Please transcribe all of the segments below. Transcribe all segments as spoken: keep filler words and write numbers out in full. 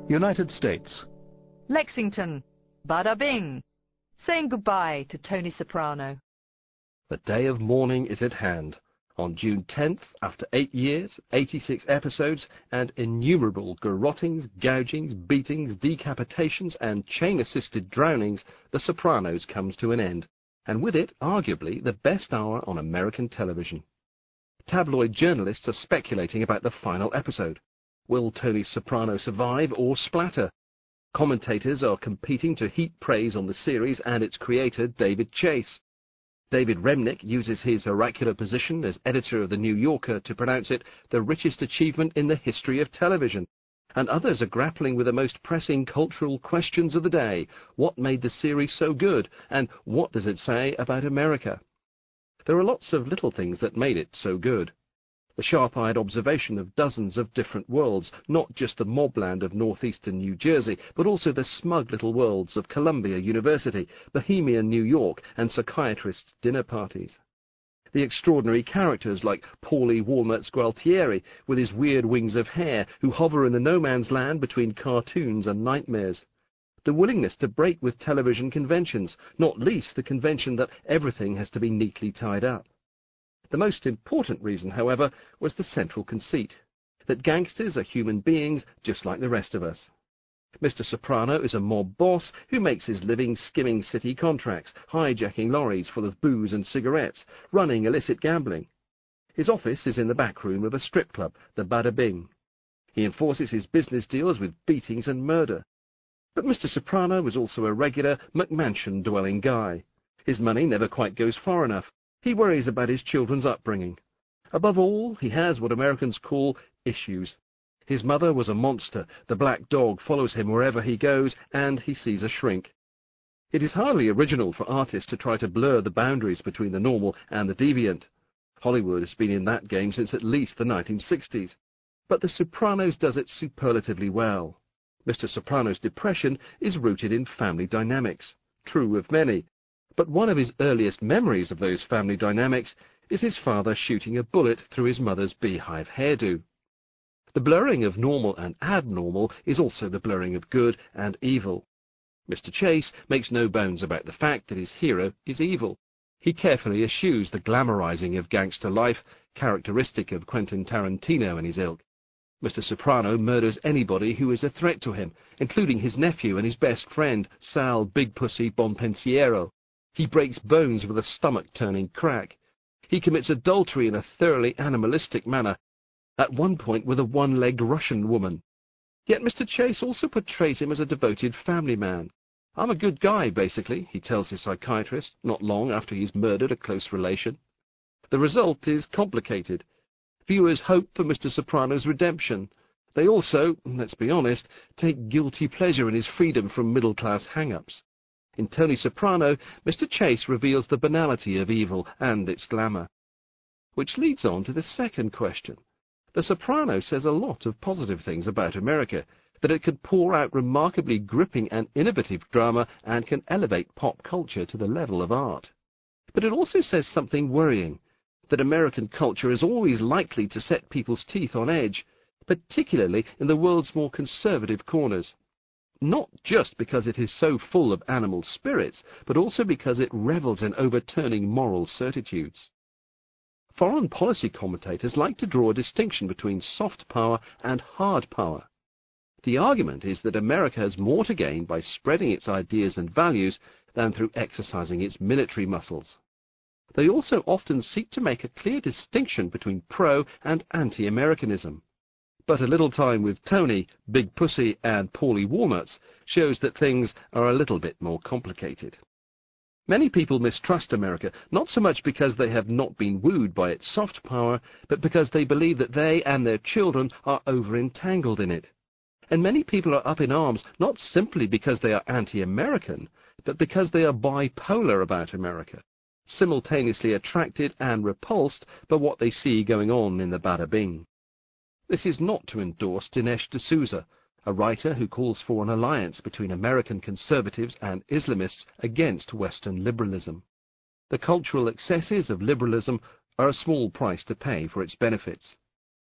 United States. Lexington. Bada bing. Saying goodbye to Tony Soprano. The day of mourning is at hand. On June tenth, after eight years, eighty-six episodes, and innumerable garrottings, gougings, beatings, decapitations, and chain-assisted drownings, The Sopranos comes to an end, and with it, arguably, the best hour on American television. Tabloid journalists are speculating about the final episode. Will Tony Soprano survive or splatter? Commentators are competing to heap praise on the series and its creator, David Chase. David Remnick uses his oracular position as editor of The New Yorker to pronounce it the richest achievement in the history of television. And others are grappling with the most pressing cultural questions of the day. What made the series so good? And what does it say about America? There are lots of little things that made it so good. The sharp-eyed observation of dozens of different worlds, not just the mobland of northeastern New Jersey, but also the smug little worlds of Columbia University, Bohemian New York, and psychiatrists' dinner parties. The extraordinary characters like Paulie Walnuts Gualtieri, with his weird wings of hair, who hover in the no-man's land between cartoons and nightmares. The willingness to break with television conventions, not least the convention that everything has to be neatly tied up. The most important reason, however, was the central conceit, that gangsters are human beings just like the rest of us. Mister Soprano is a mob boss who makes his living skimming city contracts, hijacking lorries full of booze and cigarettes, running illicit gambling. His office is in the back room of a strip club, the Bada Bing. He enforces his business deals with beatings and murder. But Mister Soprano was also a regular McMansion-dwelling guy. His money never quite goes far enough. He worries about his children's upbringing. Above all, he has what Americans call issues. His mother was a monster, the black dog follows him wherever he goes, and he sees a shrink. It is hardly original for artists to try to blur the boundaries between the normal and the deviant. Hollywood has been in that game since at least the nineteen sixties. But The Sopranos does it superlatively well. Mister Soprano's depression is rooted in family dynamics, true of many. But one of his earliest memories of those family dynamics is his father shooting a bullet through his mother's beehive hairdo. The blurring of normal and abnormal is also the blurring of good and evil. Mister Chase makes no bones about the fact that his hero is evil. He carefully eschews the glamorizing of gangster life, characteristic of Quentin Tarantino and his ilk. Mister Soprano murders anybody who is a threat to him, including his nephew and his best friend, Sal Big Pussy Bonpensiero. He breaks bones with a stomach-turning crack. He commits adultery in a thoroughly animalistic manner, at one point with a one-legged Russian woman. Yet Mister Chase also portrays him as a devoted family man. "I'm a good guy, basically," he tells his psychiatrist, not long after he's murdered a close relation. The result is complicated. Viewers hope for Mister Soprano's redemption. They also, let's be honest, take guilty pleasure in his freedom from middle-class hang-ups. In Tony Soprano, Mister Chase reveals the banality of evil and its glamour. Which leads on to the second question. The Soprano says a lot of positive things about America, that it can pour out remarkably gripping and innovative drama and can elevate pop culture to the level of art. But it also says something worrying, that American culture is always likely to set people's teeth on edge, particularly in the world's more conservative corners. Not just because it is so full of animal spirits, but also because it revels in overturning moral certitudes. Foreign policy commentators like to draw a distinction between soft power and hard power. The argument is that America has more to gain by spreading its ideas and values than through exercising its military muscles. They also often seek to make a clear distinction between pro- and anti-Americanism. But a little time with Tony, Big Pussy, and Paulie Walnuts shows that things are a little bit more complicated. Many people mistrust America, not so much because they have not been wooed by its soft power, but because they believe that they and their children are over-entangled in it. And many people are up in arms not simply because they are anti-American, but because they are bipolar about America, simultaneously attracted and repulsed by what they see going on in the Bada Bing. This is not to endorse Dinesh D'Souza, a writer who calls for an alliance between American conservatives and Islamists against Western liberalism. The cultural excesses of liberalism are a small price to pay for its benefits.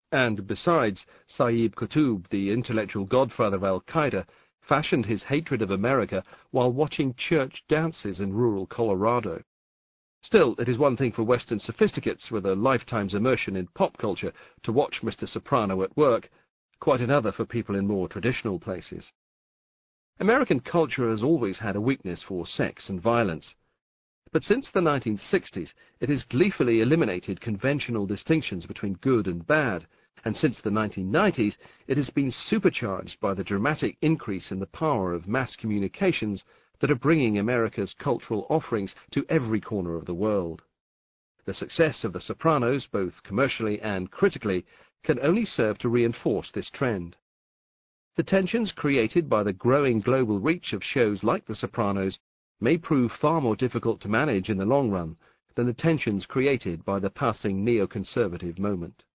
And besides, Sayyid Qutb, the intellectual godfather of Al-Qaeda, fashioned his hatred of America while watching church dances in rural Colorado. Still, it is one thing for Western sophisticates with a lifetime's immersion in pop culture to watch Mister Soprano at work, quite another for people in more traditional places. American culture has always had a weakness for sex and violence. But since the nineteen sixties, it has gleefully eliminated conventional distinctions between good and bad, and since the nineteen nineties, it has been supercharged by the dramatic increase in the power of mass communications that are bringing America's cultural offerings to every corner of the world. The success of The Sopranos, both commercially and critically, can only serve to reinforce this trend. The tensions created by the growing global reach of shows like The Sopranos may prove far more difficult to manage in the long run than the tensions created by the passing neoconservative moment.